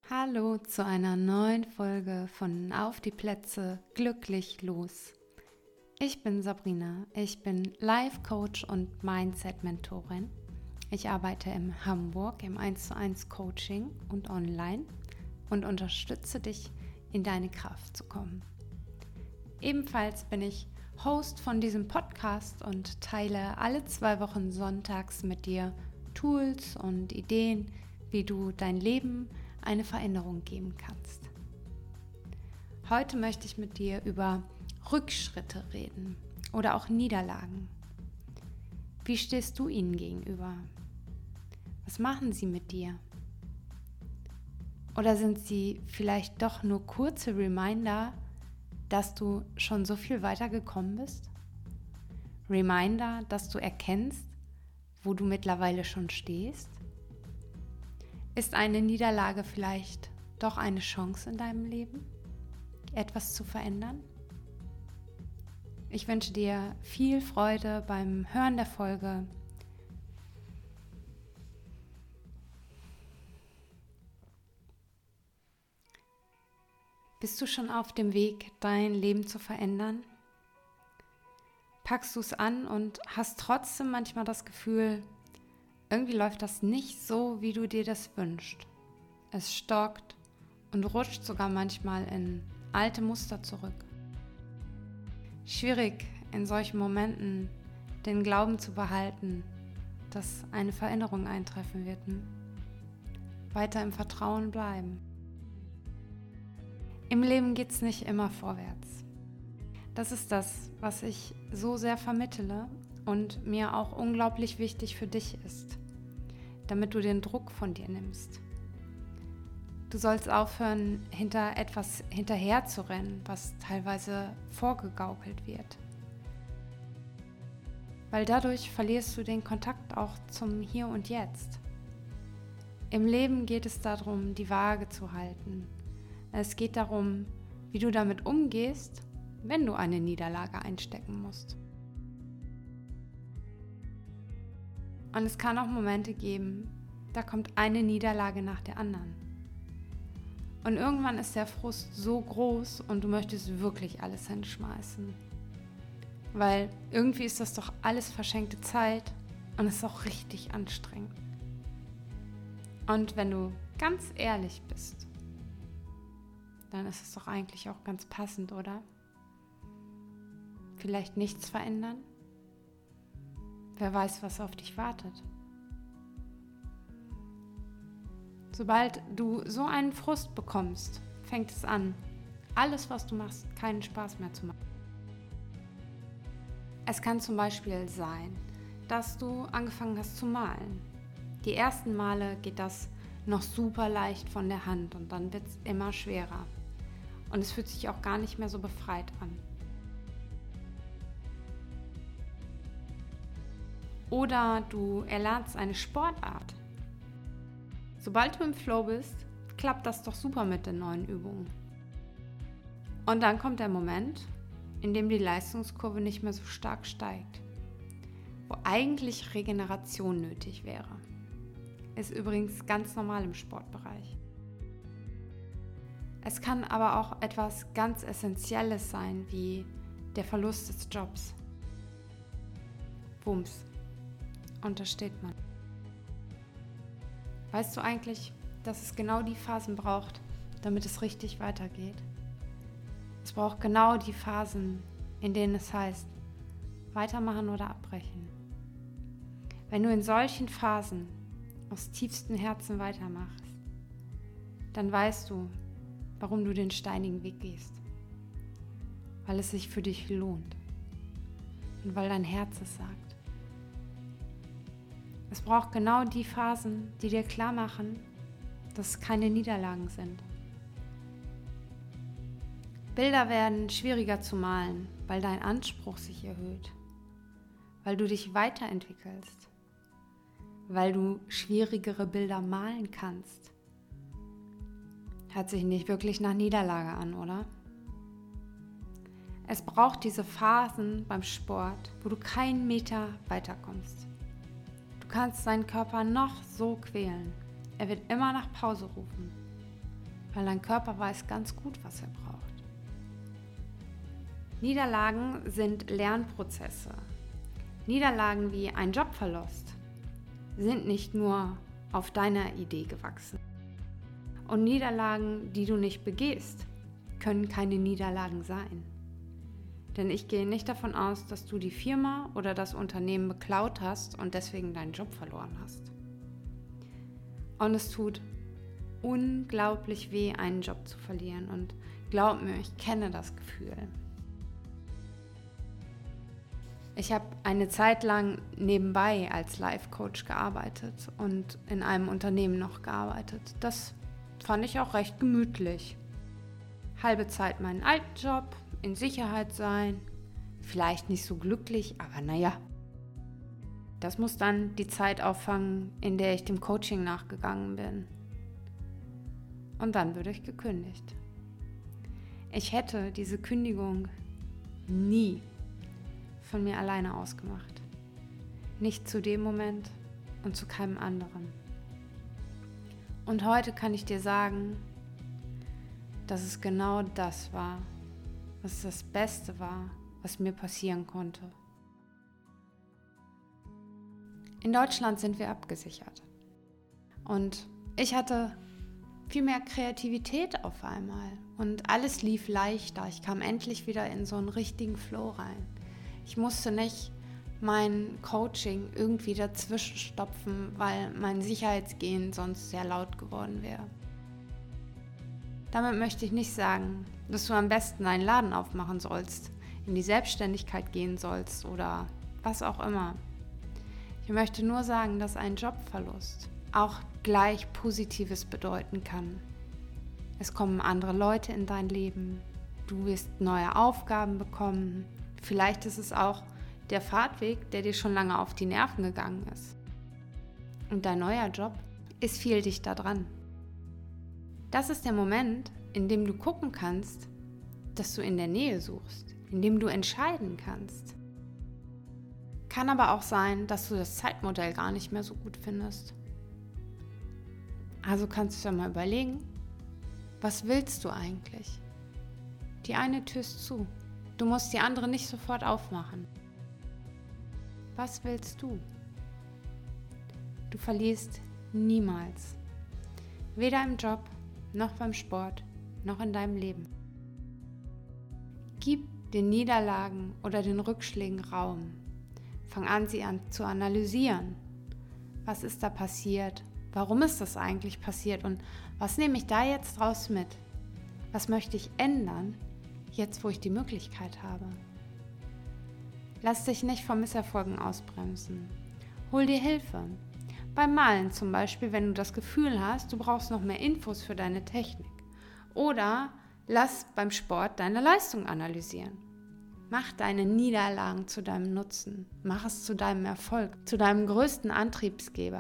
Hallo zu einer neuen Folge von Auf die Plätze, glücklich los. Ich bin Sabrina, ich bin Life Coach und Mindset Mentorin. Ich arbeite in Hamburg im 1:1 Coaching und online und unterstütze dich, in deine Kraft zu kommen. Ebenfalls bin ich Host von diesem Podcast und teile alle 2 Wochen sonntags mit dir Tools und Ideen, wie du dein Leben eine Veränderung geben kannst. Heute möchte ich mit dir über Rückschritte reden oder auch Niederlagen. Wie stehst du ihnen gegenüber? Was machen sie mit dir? Oder sind sie vielleicht doch nur kurze Reminder, dass du schon so viel weitergekommen bist? Reminder, dass du erkennst, wo du mittlerweile schon stehst? Ist eine Niederlage vielleicht doch eine Chance in deinem Leben, etwas zu verändern? Ich wünsche dir viel Freude beim Hören der Folge. Bist du schon auf dem Weg, dein Leben zu verändern? Packst du es an und hast trotzdem manchmal das Gefühl, irgendwie läuft das nicht so, wie du dir das wünschst. Es stockt und rutscht sogar manchmal in alte Muster zurück. Schwierig in solchen Momenten den Glauben zu behalten, dass eine Veränderung eintreffen wird. Weiter im Vertrauen bleiben. Im Leben geht es nicht immer vorwärts. Das ist das, was ich so sehr vermittle und mir auch unglaublich wichtig für dich ist, damit du den Druck von dir nimmst. Du sollst aufhören, hinter etwas hinterher zu rennen, was teilweise vorgegaukelt wird. Weil dadurch verlierst du den Kontakt auch zum Hier und Jetzt. Im Leben geht es darum, die Waage zu halten. Es geht darum, wie du damit umgehst, wenn du eine Niederlage einstecken musst. Und es kann auch Momente geben, da kommt eine Niederlage nach der anderen. Und irgendwann ist der Frust so groß und du möchtest wirklich alles hinschmeißen. Weil irgendwie ist das doch alles verschenkte Zeit und es ist auch richtig anstrengend. Und wenn du ganz ehrlich bist, dann ist es doch eigentlich auch ganz passend, oder? Vielleicht nichts verändern? Wer weiß, was auf dich wartet. Sobald du so einen Frust bekommst, fängt es an, alles, was du machst, keinen Spaß mehr zu machen. Es kann zum Beispiel sein, dass du angefangen hast zu malen. Die ersten Male geht das noch super leicht von der Hand und dann wird es immer schwerer. Und es fühlt sich auch gar nicht mehr so befreit an. Oder du erlernst eine Sportart. Sobald du im Flow bist, klappt das doch super mit den neuen Übungen. Und dann kommt der Moment, in dem die Leistungskurve nicht mehr so stark steigt, wo eigentlich Regeneration nötig wäre. Ist übrigens ganz normal im Sportbereich. Es kann aber auch etwas ganz Essentielles sein, wie der Verlust des Jobs. Bums. Und da steht man. Weißt du eigentlich, dass es genau die Phasen braucht, damit es richtig weitergeht? Es braucht genau die Phasen, in denen es heißt, weitermachen oder abbrechen. Wenn du in solchen Phasen aus tiefstem Herzen weitermachst, dann weißt du, warum du den steinigen Weg gehst. Weil es sich für dich lohnt und weil dein Herz es sagt. Es braucht genau die Phasen, die dir klar machen, dass es keine Niederlagen sind. Bilder werden schwieriger zu malen, weil dein Anspruch sich erhöht, weil du dich weiterentwickelst, weil du schwierigere Bilder malen kannst. Hört sich nicht wirklich nach Niederlage an, oder? Es braucht diese Phasen beim Sport, wo du keinen Meter weiterkommst. Du kannst deinen Körper noch so quälen. Er wird immer nach Pause rufen. weil dein Körper weiß ganz gut, was er braucht. Niederlagen sind Lernprozesse. Niederlagen wie ein Jobverlust sind nicht nur auf deiner Idee gewachsen. Und Niederlagen, die du nicht begehst, können keine Niederlagen sein. Denn ich gehe nicht davon aus, dass du die Firma oder das Unternehmen beklaut hast und deswegen deinen Job verloren hast. Und es tut unglaublich weh, einen Job zu verlieren. Und glaub mir, ich kenne das Gefühl. Ich habe eine Zeit lang nebenbei als Life-Coach gearbeitet und in einem Unternehmen noch gearbeitet. Das fand ich auch recht gemütlich. Halbe Zeit meinen alten Job, in Sicherheit sein, vielleicht nicht so glücklich, aber naja. Das muss dann die Zeit auffangen, in der ich dem Coaching nachgegangen bin. Und dann wurde ich gekündigt. Ich hätte diese Kündigung nie von mir alleine ausgemacht. Nicht zu dem Moment und zu keinem anderen. Und heute kann ich dir sagen, dass es genau das war, was das Beste war, was mir passieren konnte. In Deutschland sind wir abgesichert. Und ich hatte viel mehr Kreativität auf einmal. Und alles lief leichter. Ich kam endlich wieder in so einen richtigen Flow rein. Ich musste nicht mein Coaching irgendwie dazwischen stopfen, weil mein Sicherheitsgehen sonst sehr laut geworden wäre. Damit möchte ich nicht sagen, dass du am besten einen Laden aufmachen sollst, in die Selbstständigkeit gehen sollst oder was auch immer. Ich möchte nur sagen, dass ein Jobverlust auch gleich Positives bedeuten kann. Es kommen andere Leute in dein Leben, du wirst neue Aufgaben bekommen. Vielleicht ist es auch der Fahrtweg, der dir schon lange auf die Nerven gegangen ist. Und dein neuer Job ist viel dichter dran. Das ist der Moment, in dem du gucken kannst, dass du in der Nähe suchst, in dem du entscheiden kannst. Kann aber auch sein, dass du das Zeitmodell gar nicht mehr so gut findest. Also kannst du dir mal überlegen, was willst du eigentlich? Die eine Tür ist zu. Du musst die andere nicht sofort aufmachen. Was willst du? Du verlierst niemals. Weder im Job, noch beim Sport, noch in deinem Leben. Gib den Niederlagen oder den Rückschlägen Raum. Fang an, sie zu analysieren. Was ist da passiert? Warum ist das eigentlich passiert? Und was nehme ich da jetzt draus mit? Was möchte ich ändern, jetzt wo ich die Möglichkeit habe? Lass dich nicht von Misserfolgen ausbremsen. Hol dir Hilfe. Beim Malen zum Beispiel, wenn du das Gefühl hast, du brauchst noch mehr Infos für deine Technik. Oder lass beim Sport deine Leistung analysieren. Mach deine Niederlagen zu deinem Nutzen. Mach es zu deinem Erfolg, zu deinem größten Antriebsgeber.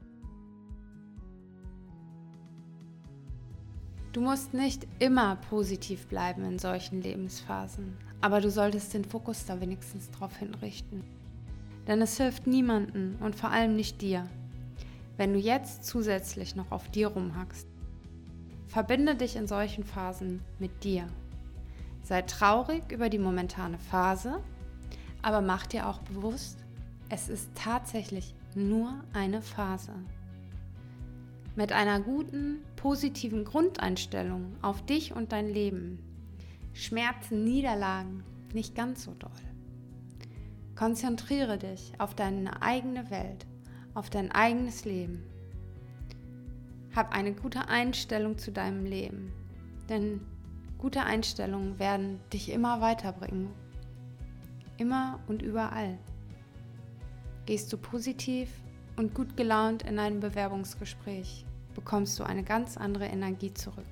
Du musst nicht immer positiv bleiben in solchen Lebensphasen, aber du solltest den Fokus da wenigstens drauf hinrichten. Denn es hilft niemandem und vor allem nicht dir, wenn du jetzt zusätzlich noch auf dir rumhackst. Verbinde dich in solchen Phasen mit dir. Sei traurig über die momentane Phase, aber mach dir auch bewusst, es ist tatsächlich nur eine Phase. Mit einer guten, positiven Grundeinstellung auf dich und dein Leben schmerzen Niederlagen nicht ganz so doll. Konzentriere dich auf deine eigene Welt, auf dein eigenes Leben. Hab eine gute Einstellung zu deinem Leben, denn gute Einstellungen werden dich immer weiterbringen. Immer und überall. Gehst du positiv und gut gelaunt in ein Bewerbungsgespräch, bekommst du eine ganz andere Energie zurück.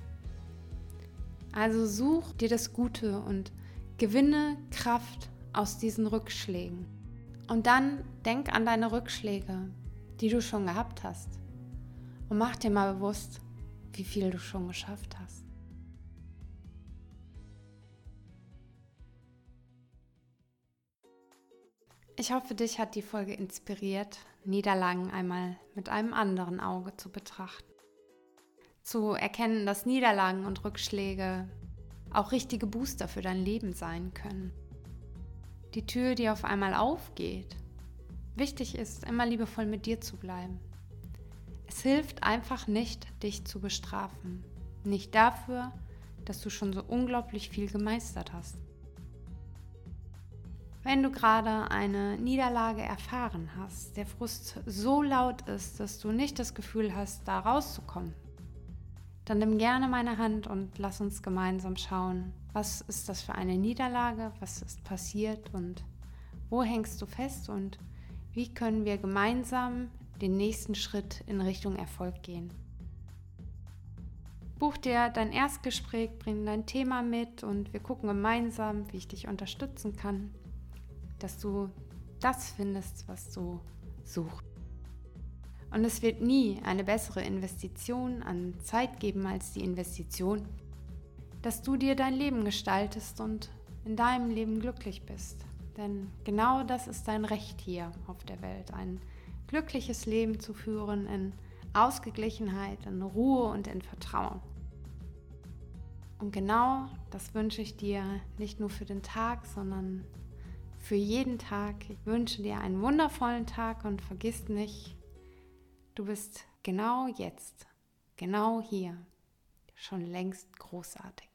Also such dir das Gute und gewinne Kraft aus diesen Rückschlägen. Und dann denk an deine Rückschläge, die du schon gehabt hast. Und mach dir mal bewusst, wie viel du schon geschafft hast. Ich hoffe, dich hat die Folge inspiriert, Niederlagen einmal mit einem anderen Auge zu betrachten. zu erkennen, dass Niederlagen und Rückschläge auch richtige Booster für dein Leben sein können. Die Tür, die auf einmal aufgeht. Wichtig ist, immer liebevoll mit dir zu bleiben. Es hilft einfach nicht, dich zu bestrafen. Nicht dafür, dass du schon so unglaublich viel gemeistert hast. Wenn du gerade eine Niederlage erfahren hast, der Frust so laut ist, dass du nicht das Gefühl hast, da rauszukommen, dann nimm gerne meine Hand und lass uns gemeinsam schauen, was ist das für eine Niederlage, was ist passiert und wo hängst du fest und wie können wir gemeinsam den nächsten Schritt in Richtung Erfolg gehen. Buch dir dein Erstgespräch, bring dein Thema mit und wir gucken gemeinsam, wie ich dich unterstützen kann, dass du das findest, was du suchst. Und es wird nie eine bessere Investition an Zeit geben als die Investition, dass du dir dein Leben gestaltest und in deinem Leben glücklich bist. Denn genau das ist dein Recht hier auf der Welt, ein glückliches Leben zu führen in Ausgeglichenheit, in Ruhe und in Vertrauen. Und genau das wünsche ich dir nicht nur für den Tag, sondern für jeden Tag. Ich wünsche dir einen wundervollen Tag und vergiss nicht, du bist genau jetzt, genau hier, schon längst großartig.